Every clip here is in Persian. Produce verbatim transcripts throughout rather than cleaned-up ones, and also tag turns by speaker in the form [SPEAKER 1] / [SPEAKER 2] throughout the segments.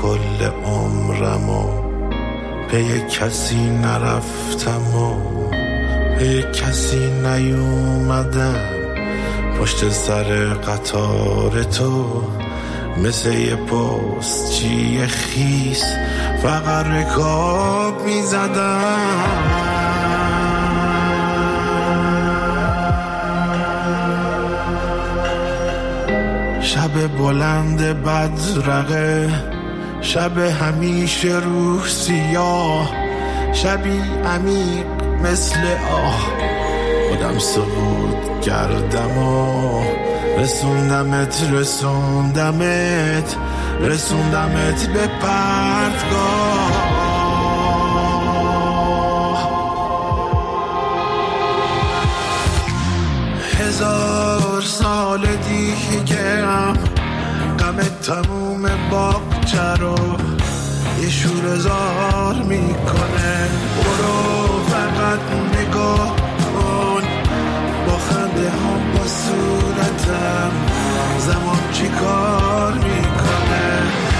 [SPEAKER 1] کل عمرم و پی کسی نرفتم و پی کسی نیومدم، پشت سر قطار تو مثل یه پستچی خیس فقط رکاب میزدم. شب بلند بدرقه، شب همیشه روح سیاه، شبی عمیق مثل آه، خودم سقوط کردم و رسوندمت رسوندمت رسوندمت به پرتگاه. هزار سال دیگه غم تموم باغچه رو یه شور زار میکنه. برو فقط نگاه کن با خنده ها با صورتم، زمان چی کار میکنه.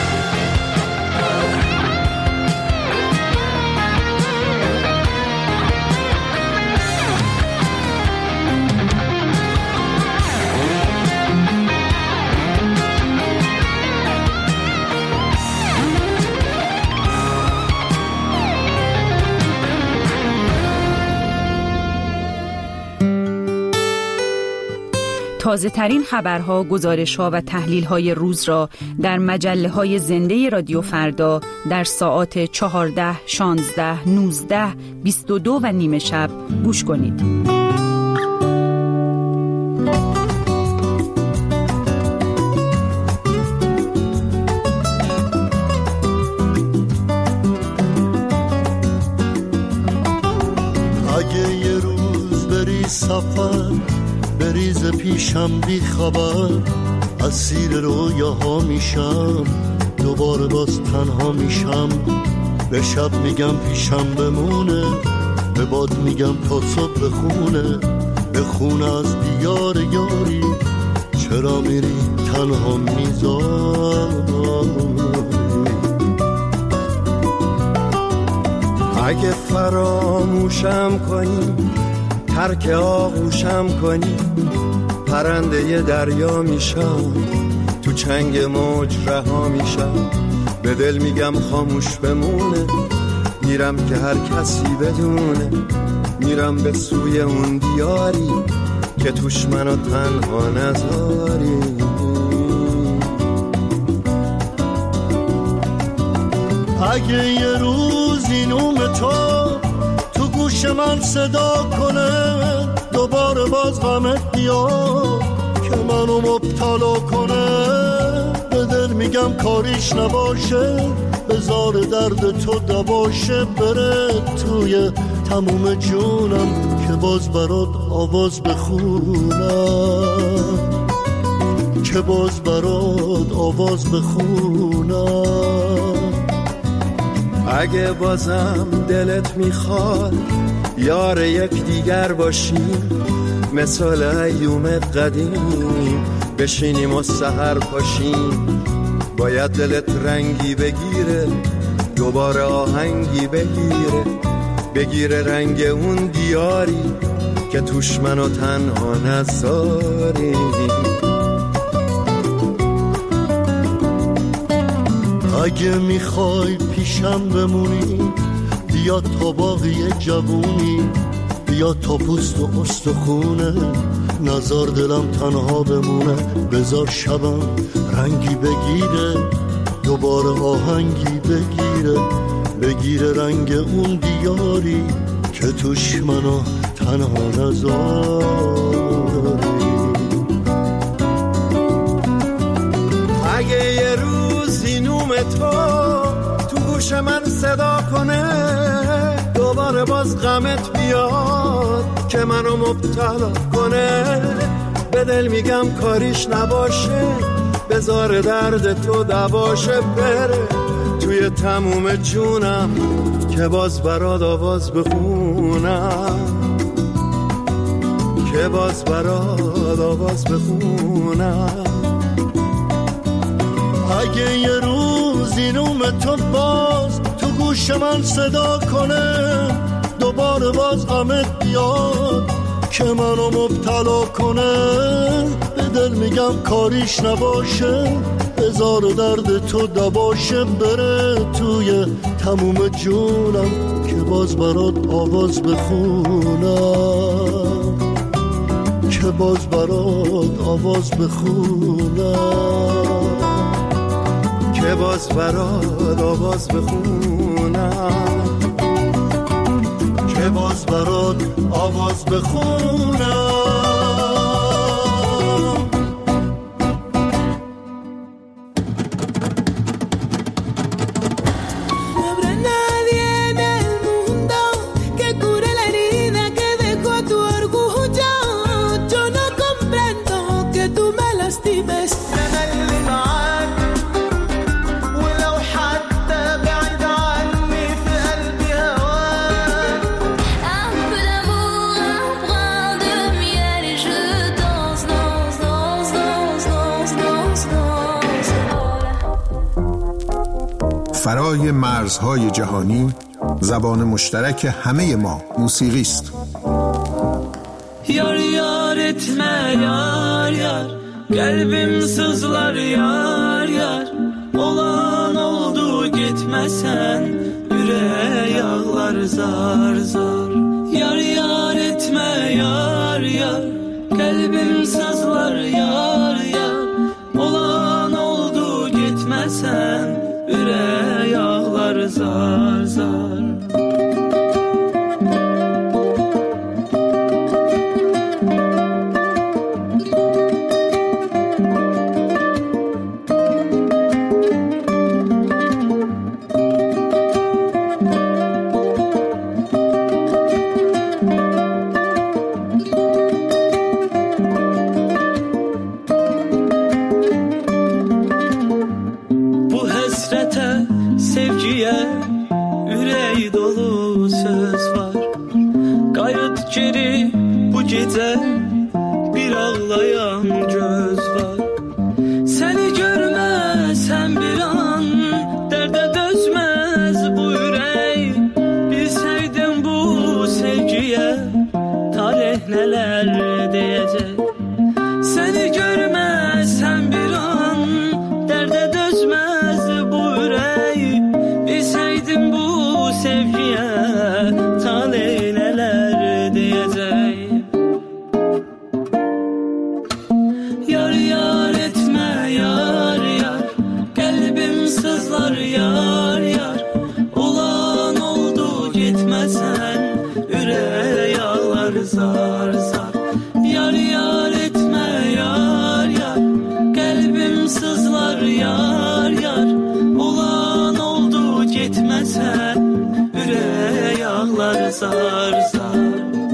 [SPEAKER 2] تازه ترین خبرها، گزارش‌ها و تحلیل‌های روز را در مجله‌های زنده رادیو فردا در ساعات چهارده، شانزده، نوزده، بیست و دو و نیمه شب گوش کنید.
[SPEAKER 3] اگه یه روز بری سفر بریز پیشم بی خبر، اسیر رویاها میشم، دوباره باز تنها میشم. به شب میگم پیشم بمونه، به باد میگم تا صبح بخونه، بخونه از دیار یاری، چرا میری تنها میذاری.
[SPEAKER 4] اگه فراموشم کنی، ترک آغوشم کنی، پرنده دریا میشم، تو چنگ موج رها میشم. به دل میگم خاموش بمونه، میرم که هر کسی بدونه، میرم به سوی اون دیاری که توش منو تنها نذاری.
[SPEAKER 3] اگه یه روزی نوم تو تو گوش من صدا کنه، دوباره باز غمت بیاد که منو مبتلا کنه، به دل میگم کاریش نباشه، بذار درد تو دواشه، بره توی تموم جونم که باز برات آواز بخونم، که باز برات آواز بخونم.
[SPEAKER 4] اگه بازم دلت میخواد یار یک دیگر باشیم، مثال ایوم قدیم بشینیم و سحر پاشیم. باید دلت رنگی بگیره، دوباره آهنگی بگیره، بگیره رنگ اون دیاری که توش منو تنها نذاری.
[SPEAKER 3] اگه میخوای پیشم بمونی، بیا تا باقی جوونی، بیا تا پوست و استخونه، نزار دلم تنها بمونه، بذار شبم رنگی بگیره، دوباره آهنگی بگیره، بگیره رنگ اون دیاری که توش منو تنها نذاری.
[SPEAKER 4] اگه یه روزی نوم تو تو گوش من صدا کنه، دوباره باز غمت بیاد که منو مبتلا کنه، به دل میگم کاریش نباشه، بذار درد تو دواشه، بره توی تموم جونم که باز برات آواز بخونم، که باز برات آواز بخونم.
[SPEAKER 3] اگه یه روز زینوم تو باز تو گوش من صدا کنه، دوباره باز غمت بیاد که منو مبتلا کنه. به دل میگم کاریش نباشه، بذار درد تو دباشه، بره توی تموم جونم که باز برات آواز بخونم، که باز برات آواز بخونم،
[SPEAKER 4] که باز برات آواز بخونم،
[SPEAKER 3] که باز برات آواز بخونم.
[SPEAKER 5] فرای مرزهای جهانی زبان مشترک همه ما موسیقی است.
[SPEAKER 6] Yar yar etme yar yar, kalbim sızlar yar yar. Olan oldu gitmesen, yüreğe yağlar zar zar. Yar yar etme yar yar, kalbim sızlar yar yar. Olan oldu gitmesen, yüreğe yağlar zar zar. Bir ağlayan göz var. Seni görmezsem bir an derde dözmez bu yürek. Bilseydim bu sevgiye talih neler diyecek. Seni görmezsem bir an derde dözmez bu yürek. Bilseydim bu sevgiye talih neler diyecek. Yar yar, olan oldu gitmesen, yüreğe yağlar zar zar. Yar yar etme yar yar, kalbim sızlar yar yar. Olan oldu gitmesen, yüreğe yağlar zar zar.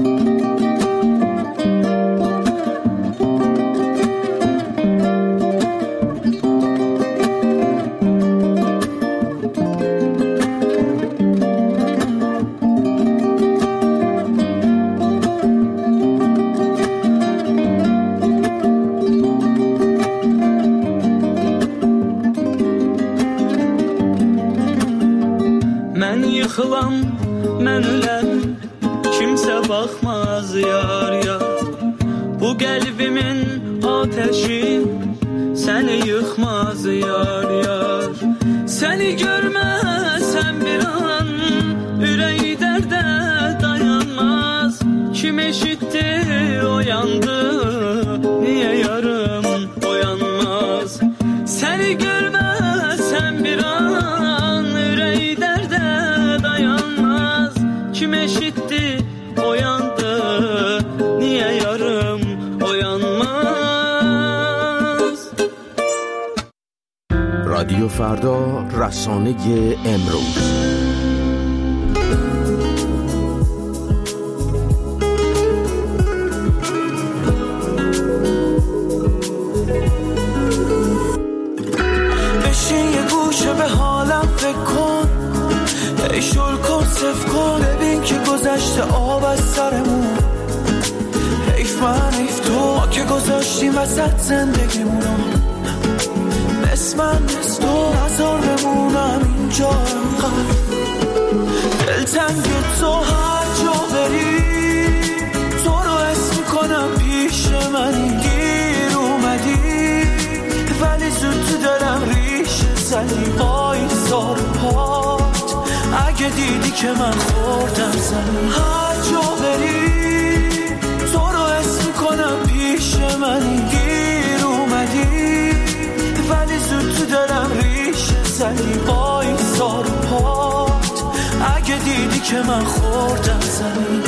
[SPEAKER 6] Yıkılan, mən ölən, kimsə baxmaz yar yar. Bu qəlbimin ateşi səni yıxmaz yar yar. Səni görməsəm bir an ürək dərdə dayanmaz. Kim eşitdi oyandı, niyə yarım oyanmaz. Səni görməsəm bir an ürək dərdə dayanmaz. Kim eşitti oyandı, niye yarım oyanmaz.
[SPEAKER 7] رادیو فردا، رسانه امروز.
[SPEAKER 6] بشین یه گوشه به حالم فکر کن، ای شل کن صف کن، ببین که گذشته آب از سرمون. حیف من حیف تو که گذاشتیم وسط زندگیمونو، نصف من نصف تو، نظر بمونم اینجا انقدر دلتنگ تو. هر جا بری تو رو اسم میکنم پیش منی، گیر اومدی ولی زود تو دلم ریشه زدی. وای سار پات اگه دیدی که من خوردم زمین. هر جا بری تو رو اسم میکنم پیش منی، گیر اومدی ولی زود تو دلم ریشه زدی. وای سار پات اگه دیدی که من خوردم زمین.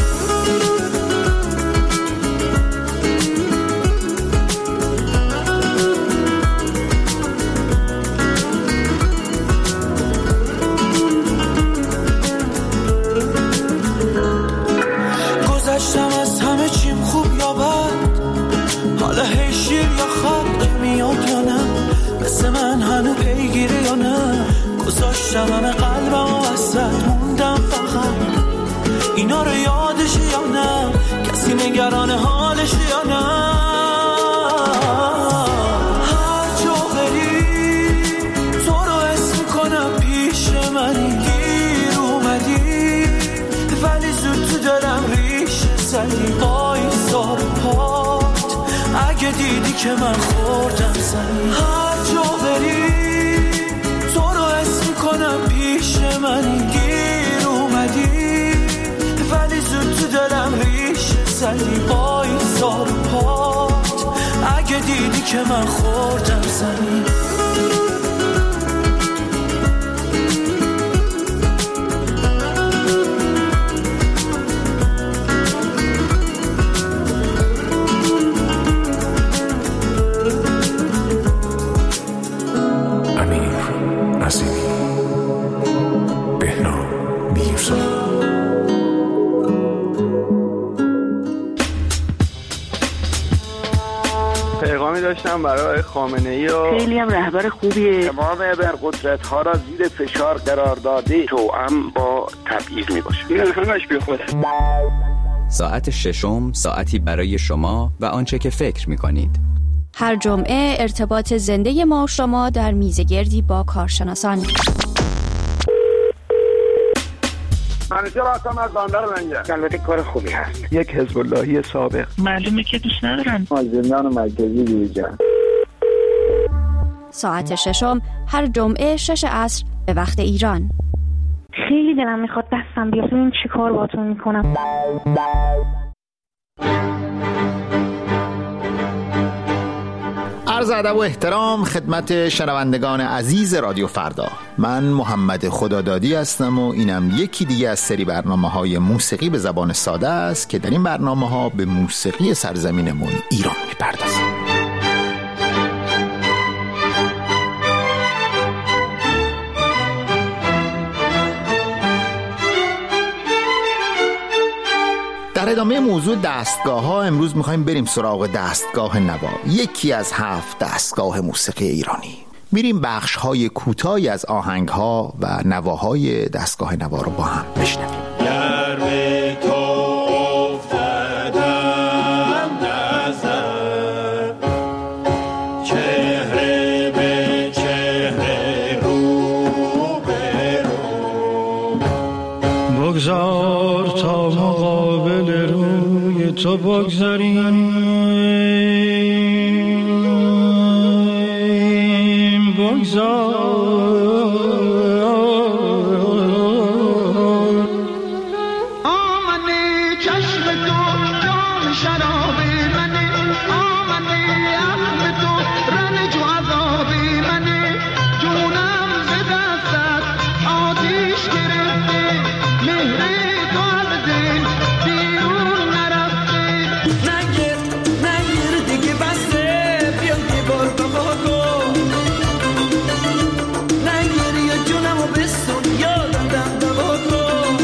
[SPEAKER 6] گذشتم از همه چیم خوب یا بد، حالا هی شیر یا خط که میاد یا نه، مثل من هنو پیگیره یا نه. گذاشتم همه قلبم و وسط موندم فقط اینا رو یادش یا نه، کسی نگران حالش یا نه. هر جا بری تو رو اسم کنم پیش منی، گیر اومدی ولی زود تو دلم ریشه زدی. وای سار پات اگه دیدی که من خوردم زمین. هر جا بری تو رو اسم کنم پیش منی، گیر اومدی ولی زود تو دلم ریشه زدی. وای سار پات اگه دیدی که من خوردم زمین.
[SPEAKER 8] پیغامی داشتم برای خامنه‌ای و
[SPEAKER 9] خیلی هم رهبر خوبیه.
[SPEAKER 10] تمام ابرقدرت ها را زیر فشار قرار داده، توأم با تبعیض می باشه. این همش بی خوده.
[SPEAKER 11] ساعت ششم، ساعتی برای شما و آنچه که فکر می کنید.
[SPEAKER 12] هر جمعه ارتباط زنده ما و شما در میزگردی با کارشناسان.
[SPEAKER 10] منیجر آسام از باندر منجه. البته کار خوبی هست.
[SPEAKER 8] یک حزب اللهی سابق.
[SPEAKER 9] معلومه که دوست ندارن.
[SPEAKER 10] از زندان مرکزی بیرون.
[SPEAKER 12] ساعت ششم هر جمعه شش عصر به وقت ایران.
[SPEAKER 9] خیلی دلم میخواد دستم بیاد ببینم چی کار باهاتون میکنم.
[SPEAKER 13] عرض ادب و احترام خدمت شنوندگان عزیز رادیو فردا. من محمد خدادادی هستم و اینم یکی دیگه از سری برنامه‌های موسیقی به زبان ساده است که در این برنامه‌ها به موسیقی سرزمینمون ایران می‌پردازیم. در ادامه موضوع دستگاه ها امروز میخوایم بریم سراغ دستگاه نوا، یکی از هفت دستگاه موسیقی ایرانی. میریم بخش های کوتاهی از آهنگ ها و نواهای دستگاه نوا رو با هم بشنویم.
[SPEAKER 3] بگذار تا مقابل روی تو بگذاریم، بگذار
[SPEAKER 4] آمنه چشم تو جام شراب منه، آمنه عقل تو رنج و عذاب منه، جونم ز دستت آتیش گرفته، مهر تو از دل بیرون نرفته. نگیر نگیر دیگه بسته، بیا دیوار بابا کن، نگیر یا جونمو بسون یادم دم دوا کن.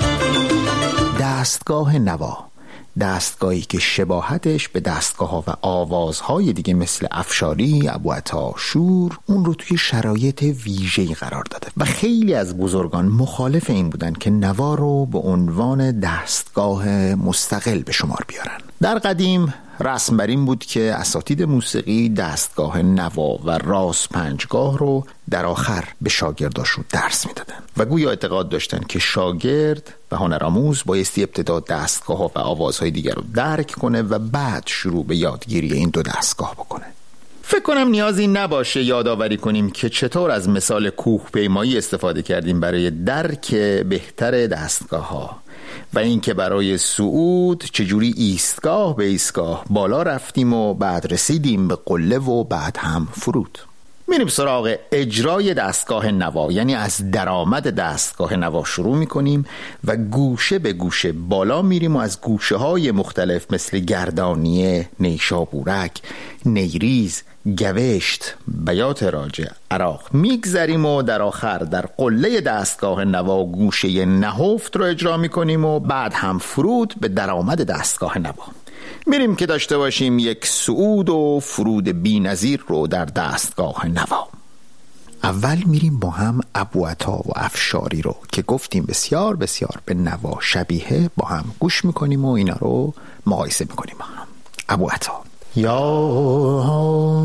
[SPEAKER 13] دستگاه نوا، دستگاهی که شباهتش به دستگاه ها و آوازهای دیگه مثل افشاری، ابوعطا، شور اون رو توی شرایط ویژه‌ای قرار داده و خیلی از بزرگان مخالف این بودن که نوا رو به عنوان دستگاه مستقل به شمار بیارن. در قدیم رسم بر این بود که اساتید موسیقی دستگاه نوا و راس پنجگاه رو در آخر به شاگرداشون درس میدادن و گویا اعتقاد داشتن که شاگرد و هنرآموز بایستی ابتدا دستگاه ها و آوازهای دیگر رو درک کنه و بعد شروع به یادگیری این دو دستگاه بکنه. فکر کنم نیازی نباشه یادآوری کنیم که چطور از مثال کوهپیمایی استفاده کردیم برای درک بهتر دستگاه ها و اینکه برای صعود چجوری ایستگاه به ایستگاه بالا رفتیم و بعد رسیدیم به قله و بعد هم فرود. میریم سراغ اجرای دستگاه نوا، یعنی از درآمد دستگاه نوا شروع میکنیم و گوشه به گوشه بالا میریم و از گوشه های مختلف مثل گردانیه، نیشابورک، نیریز، گوشت، بیات راجع، عراق میگذریم و در آخر در قله دستگاه نوا گوشه نهفت رو اجرا میکنیم و بعد هم فرود به درآمد دستگاه نوا. میریم که داشته باشیم یک صعود و فرود بی‌نظیر رو در دستگاه نوا. اول میریم با هم ابوعطا و افشاری رو که گفتیم بسیار بسیار به نوا شبیه با هم گوش میکنیم و اینا رو مقایسه میکنیم با هم. ابوعطا: یا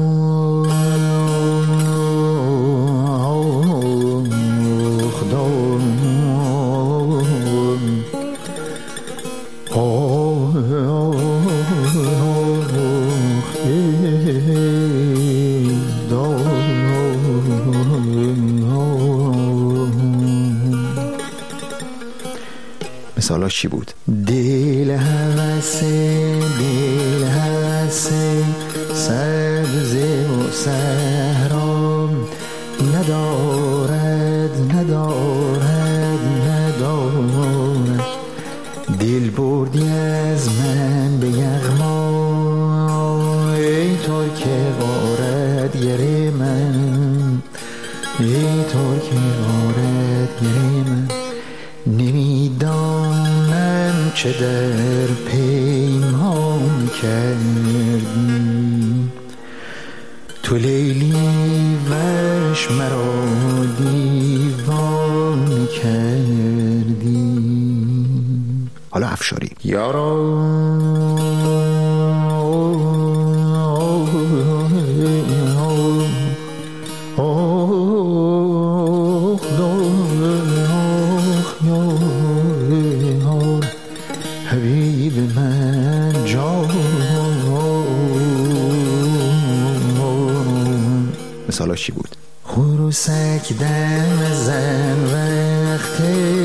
[SPEAKER 13] مثالاش چی بود؟ دل هوسه دل هوسه سبز و صحرا ندارد ندارد ندارد دل بردی از من به یغما ای ترک غارت گر من ای ترک غارت گر من نمیدانم چه در پیمان کردی تو لیلی وش مرا دیوان کردی. حالا افشاری: یارا مثالا چی بود؟ خروسک دم زن وقت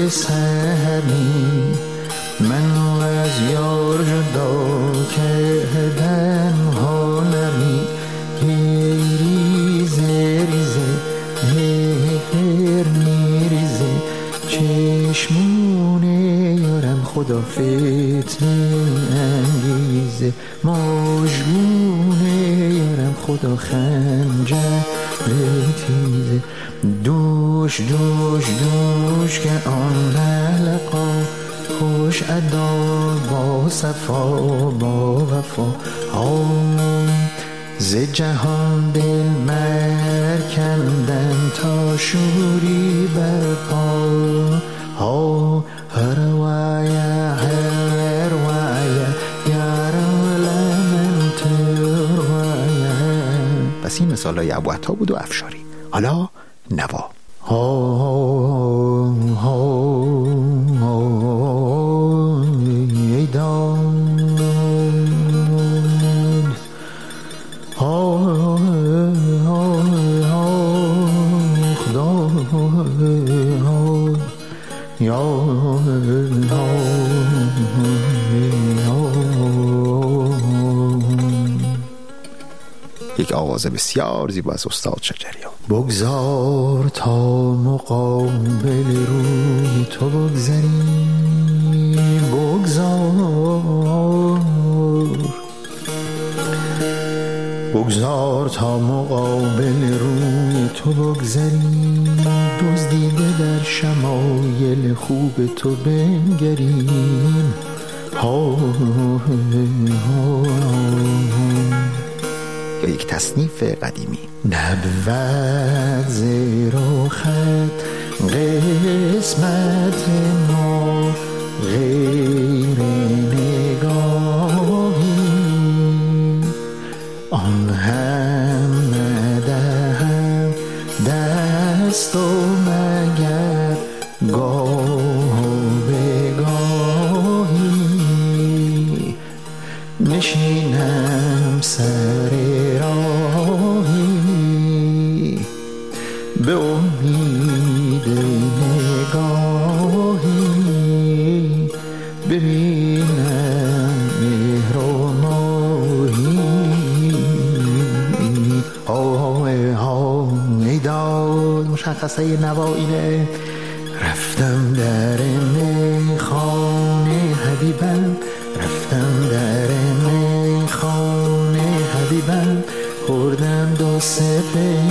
[SPEAKER 13] سحری من از یار جدا کردن حالمی ریزه ریزه هر میریزه چشمونه یارم خدا فتنه انگیزه مجمونه یارم خدا خنجر تیزه دوش دوش دوش که آن حلقا خوش ادا با صفا با وفا آم ز جهان دل مرکندن تا شوری برپا ها هر وایا هر وایا یارم تر وایا. پس این مثال های ابوعطا بود و افشاری. حالا نوا: ها ها ای داد ها ها خدا یا یک آواز بسیار زیبا از استاد شجریان. بگذار تا مقابل روی تو بگذریم بگذار بگذار تا مقابل روی تو بگذریم دزدیده در شمایل خوب تو بنگریم ها ها. یا یک تصنیف قدیمی: نبود زیر خط قسمت ما غیر نگاهی آن هم ندهم دست و مگر گاه به گاهی نشینم سر راهی به امید نگاهی ببینم مهر و ماهی. های های داد مشخصه نوایینه. رفتم در میخانه حبیبم، رفتم در میخانه حبیبم، خوردم دو سه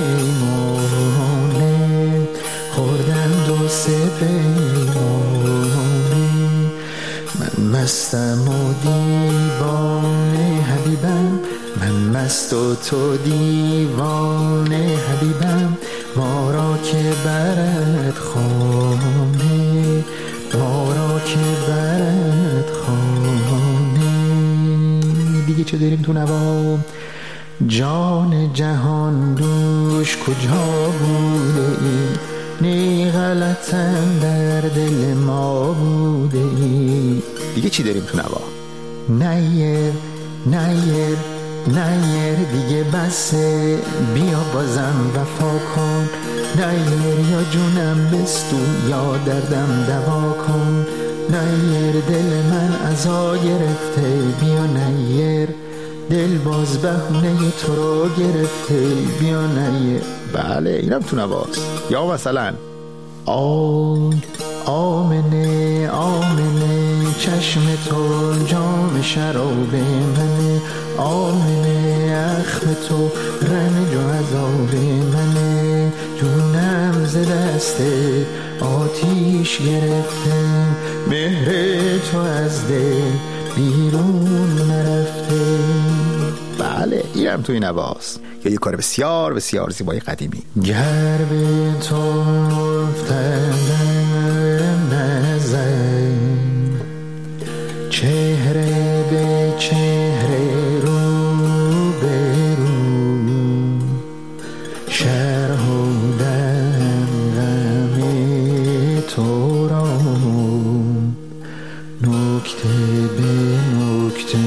[SPEAKER 13] پیمانه، خوردم دو سه پیمانه. من مستم و دیوانه حبیبم، من مست و تو دیوانه حبیبم، ما را که برد خانه، ما را که برد خانه. دیگه چه داریم تو نوا؟ جان جهان دوش کجا بوده ای؟ نی غلطم در دل ما بوده ای. دیگه چی داریم تو نوا؟ نیر نیر نیر دیگه بسه، بیا بازم وفا کن. نیر یا جونم بستو یا دردم دوا کن. نیر دل من عزا گرفته، بیا نیر دل باز بهونه تو رو گرفته، بیا نیر. بله اینم تو نواست. یا مثلا آی آمنه آمنه چشم تو جام شراب منه، آمنه اخم تو رنج و عذاب منه، جونم ز دست آتیش گرفته، مهر تو از دل بیرون نرفته. بله اینم توی نواست. یا یه کار بسیار بسیار زیبای قدیمی. گر به تو افتادم نظر، چهره به چهره رو به رو، شرحودم غم تو را، نکته به نکته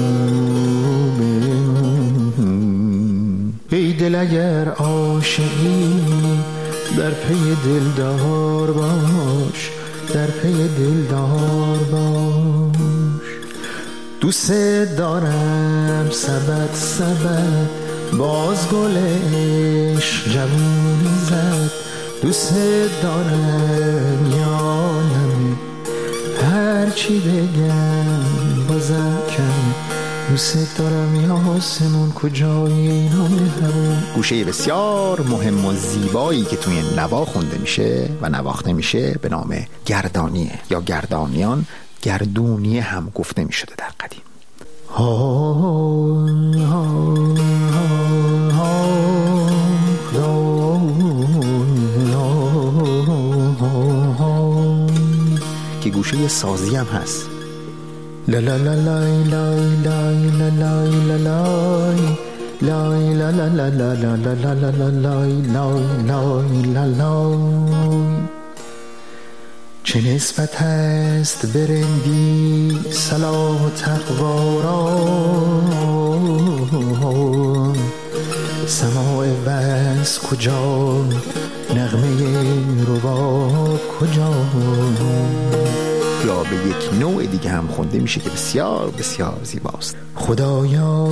[SPEAKER 13] ای دل اگر عاشقی در پی دلدار باش، در پی دلدار باش. دوست دارم سبت سبت باز گلش جوونی زد، دوست دارم یانم هرچی بگم بازم کم، دوست دارم یا آسمون کجای اینا مهربون. گوشه بسیار مهم و زیبایی که توی نوا خونده میشه و نواخته میشه به نام گردانیه یا گردانیان. گردونیه هم گفته میشده در قدیم. ها ها ها که گوشه سازی هم هست. لا لا لا لا لا لا لا لا لا لا لا لا لا لا لا لا. چه نسبت هست برندی صلاح و تقوا را، سماع وز کجا، نغمه رباب کجا. یا به یک نوع دیگه هم خونده میشه که بسیار بسیار زیباست. خدایا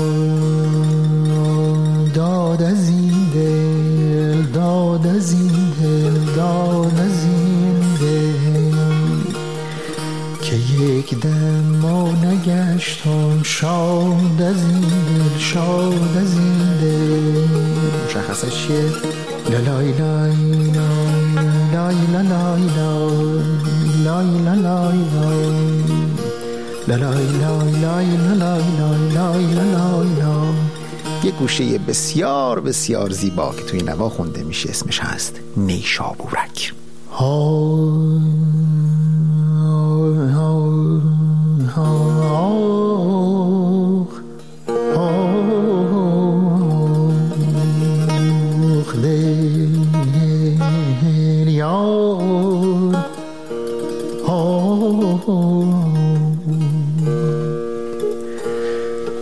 [SPEAKER 13] داد از این دل، داد از این دل، داد از این دل، که یک دم ما نگشتم شاد از این دل، شاد از این دل. مشخصه چیه؟ لالای لای لای لای لای لای لای لای لای لای لای. یه گوشه بسیار بسیار زیبا که توی نوا خونده میشه اسمش هست نیشابورک.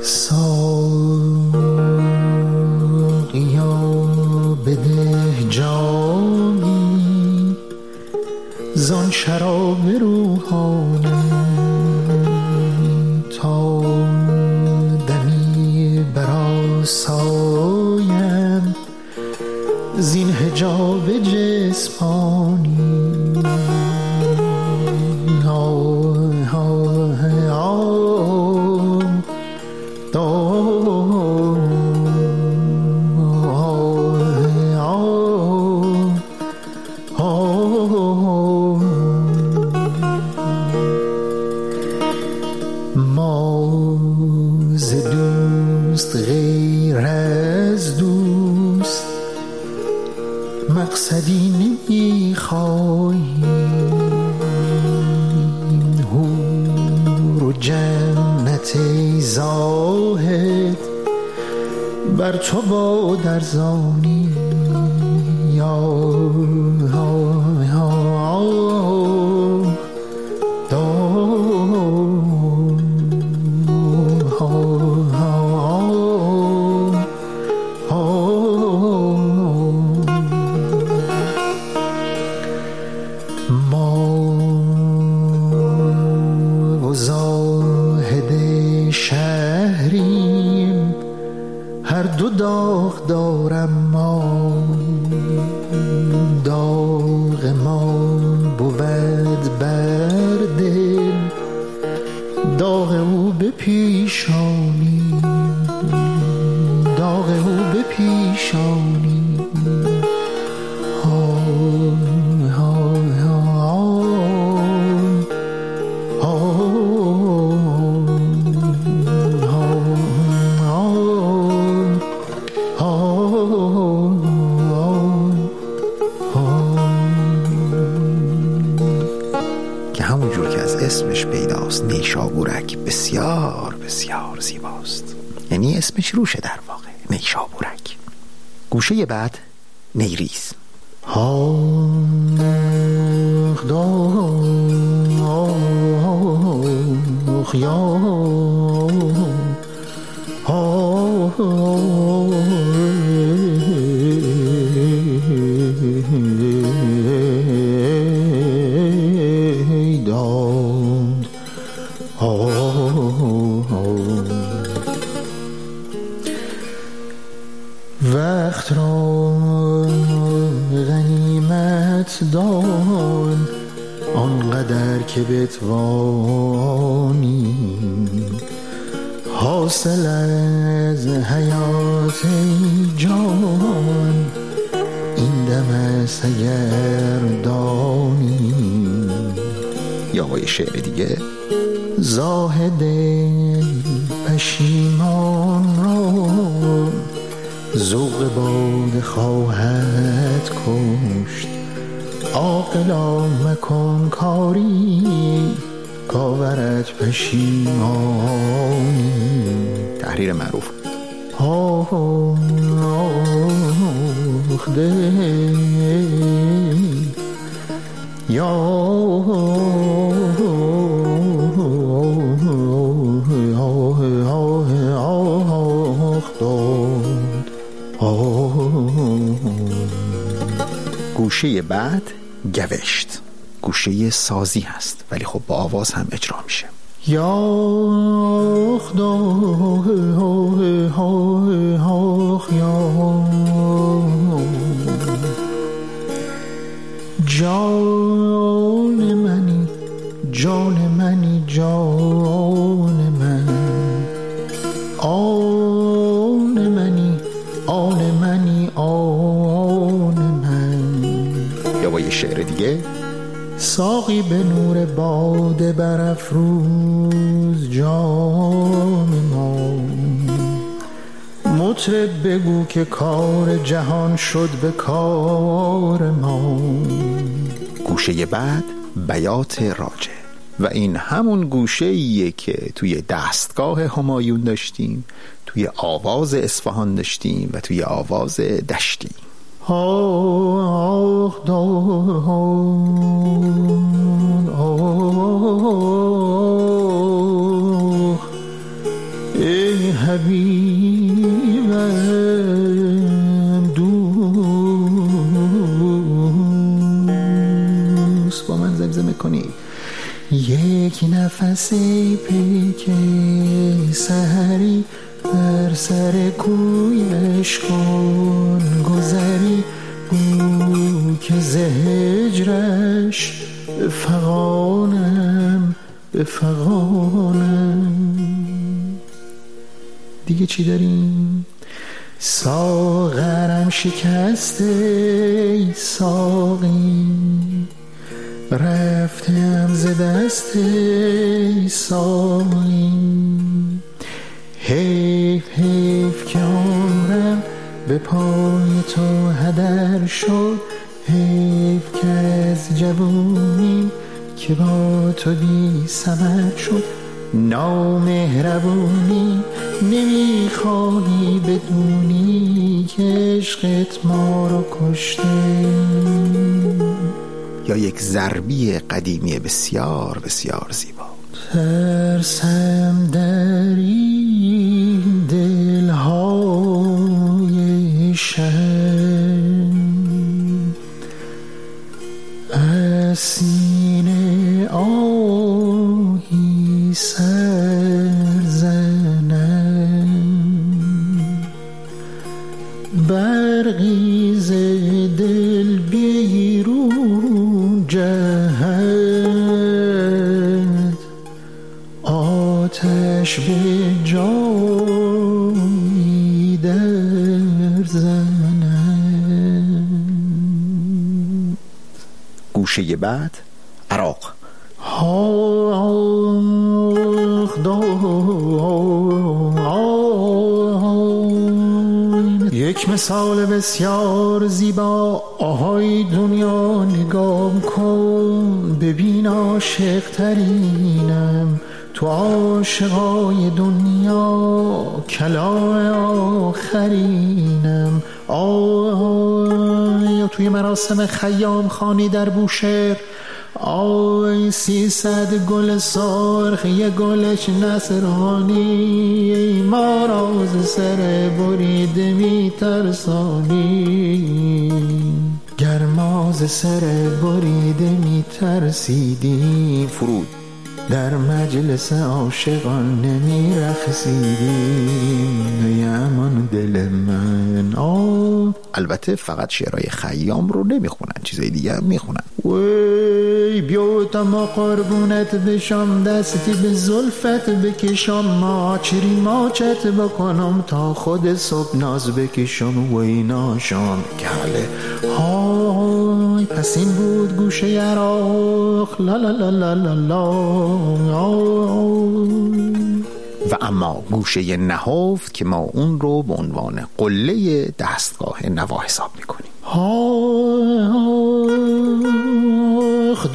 [SPEAKER 3] ساقیا بده جامی زان شراب روحانی تا دمی برآسایم زین حجاب جسمانی. آه آه آه ما ز دوست غیر از دوست مقصدی نمیخواهیم. حور و جنت زاهد بر تو با درزانی. داغ دارم ما داغ ما بود بر دل داغ او به پیشانی داغ او به پیشانی. اسمش پیداست، نیشابورک بسیار بسیار زیباست. یعنی اسمش روشه در واقع، نیشابورک. گوشه بعد نیریز. آخ داخ یا وقت را غنیمت دان آنقدر که بتوانی حاصل از حیات جان این دم سگردانی. یا با یه شعر دیگه: زاهد پشیمان را ذوق باده خواهد کشت. عاقلا مکن کاری کاورت پشیمانی. تحریر معروف. آخ ده یا گوشه بعد گوشت، گوشه سازی هست ولی خب با آواز هم اجرا میشه. یا خدا جان منی جان منی جان من آن منی آن منی آن من. یا با یه شعر دیگه: ساقی به نور باده برافروز جام ما. مطرب بگو که کار جهان شد به کار ما. گوشه بعد بیات راجع و این همون گوشه ایه که توی دستگاه همایون داشتیم، توی آواز اصفهان داشتیم و توی آواز دشتی. آخ دان آخ ای حبیبم دوست.
[SPEAKER 13] با من زمزمه کنید. یک نفس پیک سحری در سر کویش کن گذری، گو که زهجرش به فغانم به فغانم. دیگه چی داریم؟ ساغرم شکسته ساقی، رفتم ز دست ساقی. حیف حیف که عمرم به پای تو هدر شد، حیف که از جوونی که با تو بی ثمر شد. نامهربونی نمیخوانی بدونی که عشقت ما رو کشته. یا یک ضربی قدیمی بسیار بسیار زیبا.
[SPEAKER 3] ترسم در این دلهای شب از سینه آهی سر زنم، برقی ز دل بیرون جهد، آتش به جایی در زنم.
[SPEAKER 13] گوشه بعد عراق.
[SPEAKER 3] یک مثال بسیار زیبا. آهای دنیا نگاه کن، ببین عاشق ترینم تو عاشقای دنیا، کلاه آخرینم. آی توی مراسم خیام خانی در بوشهر، آی سیصد گل سرخ یه گلش نصرانی، ما راز سر بریده میترسانی. گرماز سر بریده میترسیدی،
[SPEAKER 13] فرود
[SPEAKER 3] در مجلس عاشقان نمی رقصیدیم، ای امان دل من. آه
[SPEAKER 13] البته فقط شعرهای خیام رو نمیخونن، چیزای دیگه هم میخونن.
[SPEAKER 3] وی بیا تا ما قربونت بشم، دستی به زلفت بکشم، ما چری ماچت بکنم تا خود صبح ناز بکشم. وی ناشام گله های. پس این بود گوشه عراق. لا لا لا لا لا لا.
[SPEAKER 13] و اما گوشه نهفت که ما اون رو به عنوان قله دستگاه نوا حساب میکنیم.
[SPEAKER 3] آخ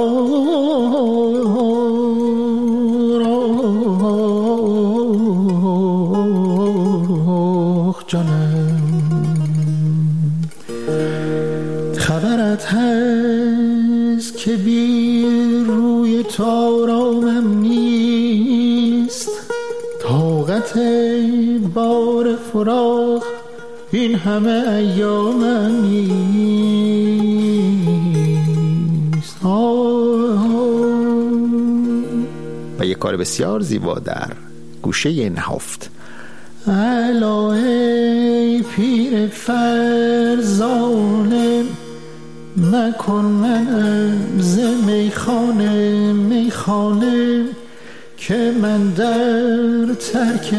[SPEAKER 3] دار آخ جانم، خبرت هست که بی روی تارامم نیست، طاقت بار فراق این همه ایامم نیست.
[SPEAKER 13] و یک کار بسیار زیبا در گوشه نهفت.
[SPEAKER 3] الا ای پیر فرزانه، مکن منم ز میخانه میخانه، که من در ترک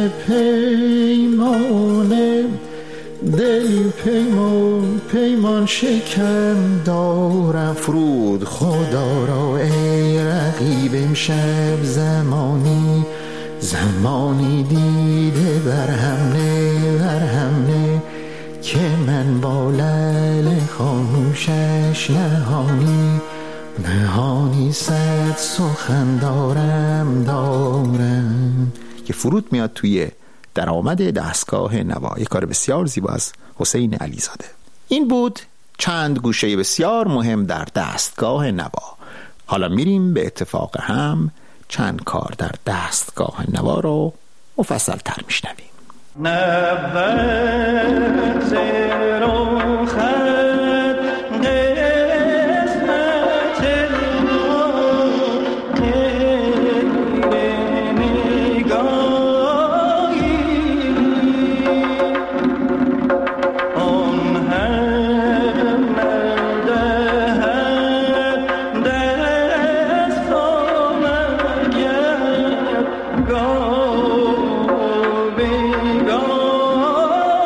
[SPEAKER 3] پیمانه دل پیمان پیمان شکم دارم.
[SPEAKER 13] فرود
[SPEAKER 3] خدا را ای رقیب امشب زمانی، زمانی دیده برهمنه برهمنه، که من با لعل خاموشش نهانی نهانی صد سخن دارم دارم.
[SPEAKER 13] که فرود میاد توی درآمد دستگاه نوا. یک کار بسیار زیبا از حسین علیزاده. این بود چند گوشه بسیار مهم در دستگاه نوا. حالا میریم به اتفاق هم چند کار در دستگاه نوا رو مفصل تر میشنویم.
[SPEAKER 6] Go,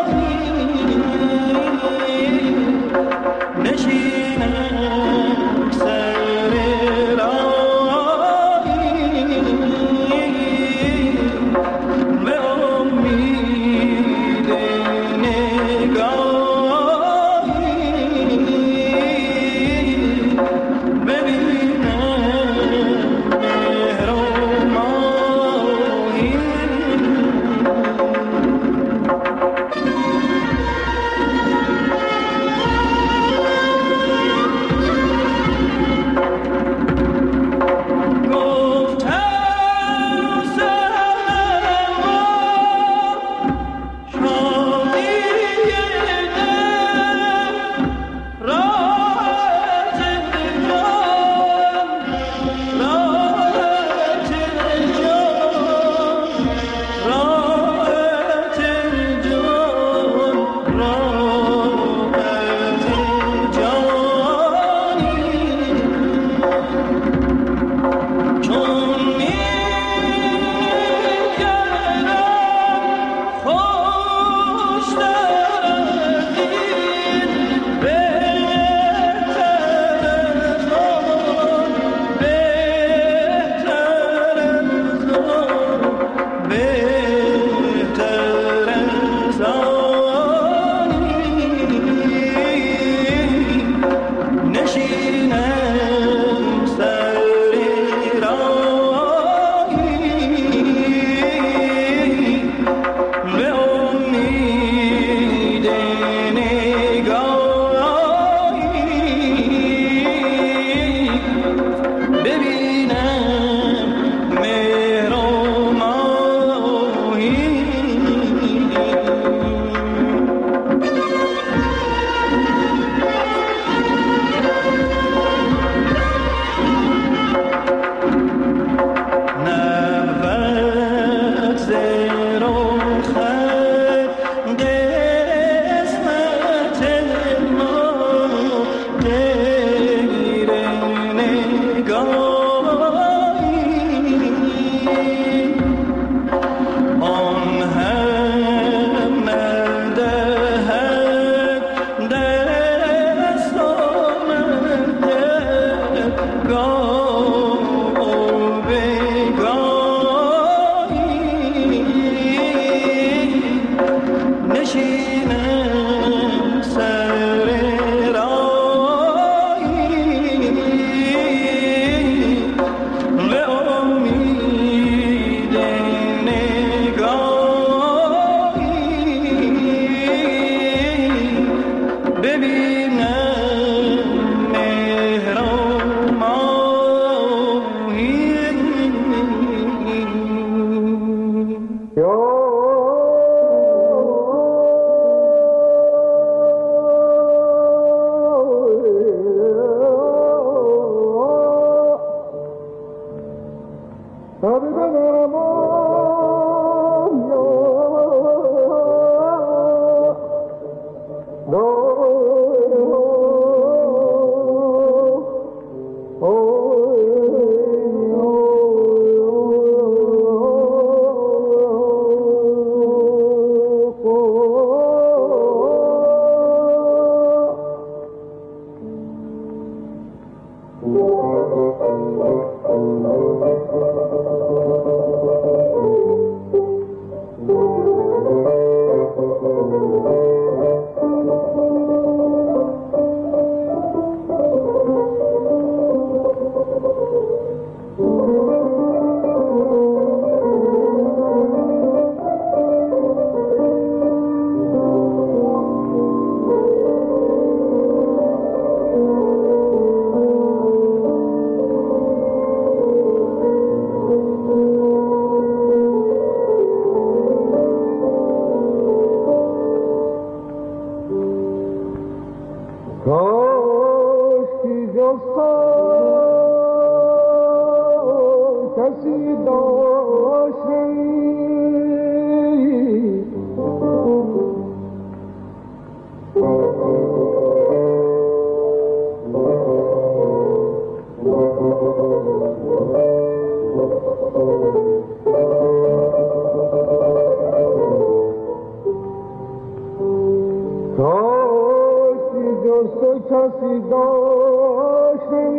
[SPEAKER 3] کسی داشتی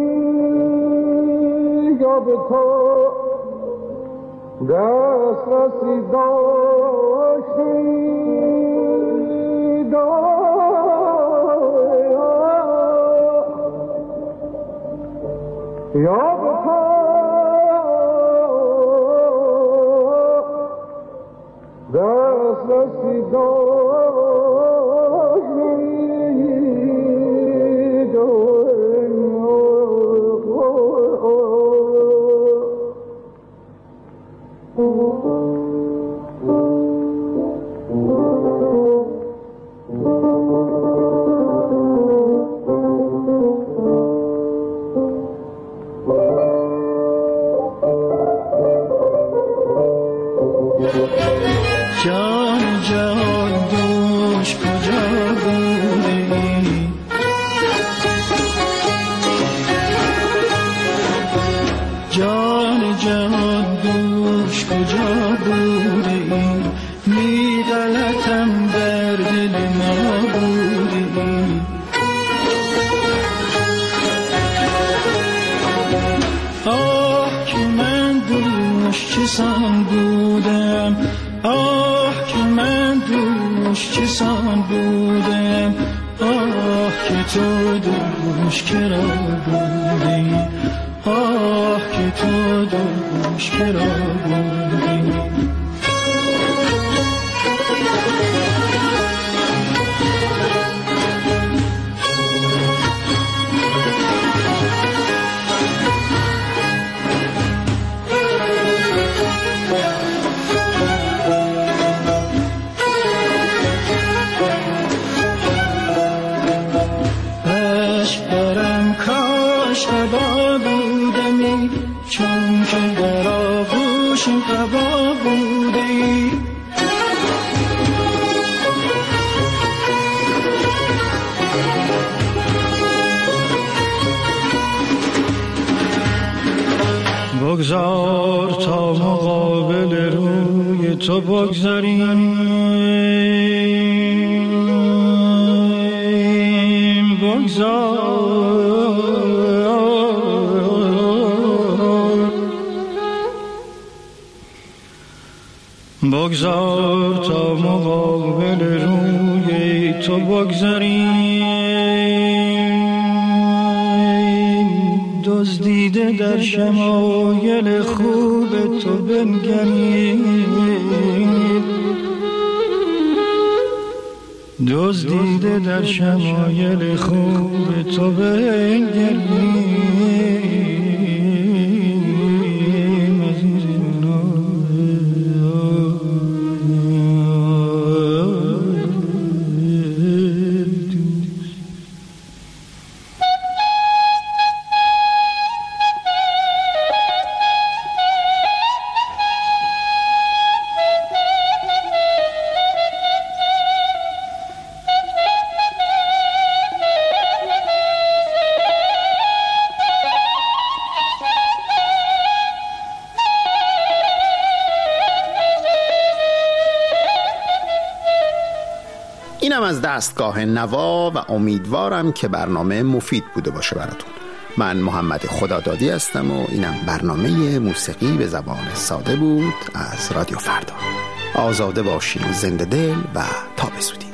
[SPEAKER 3] یا به تو دست رسی داشتی یا به تو دست رسی داشتی
[SPEAKER 6] چسان بودم، آه که من دوش چسان بودم، آه که تو دوش کرا بودی، آه که تو دوش کرا بودی. چون که در آغوش قبا بودی، بگذار تا مقابل روی تو بگذاریم، بگذار بگذار تا مقابل روی تو بگذاریم، دزدیده در شمایل خوب تو بنگریم، دزدیده در شمایل خوب تو بنگریم.
[SPEAKER 13] اینم از دستگاه نوا و امیدوارم که برنامه مفید بوده باشه براتون. من محمد خدادادی هستم و اینم برنامه موسیقی به زبان ساده بود از رادیو فردا. آزاده باشین، زنده دل و تا بزودی.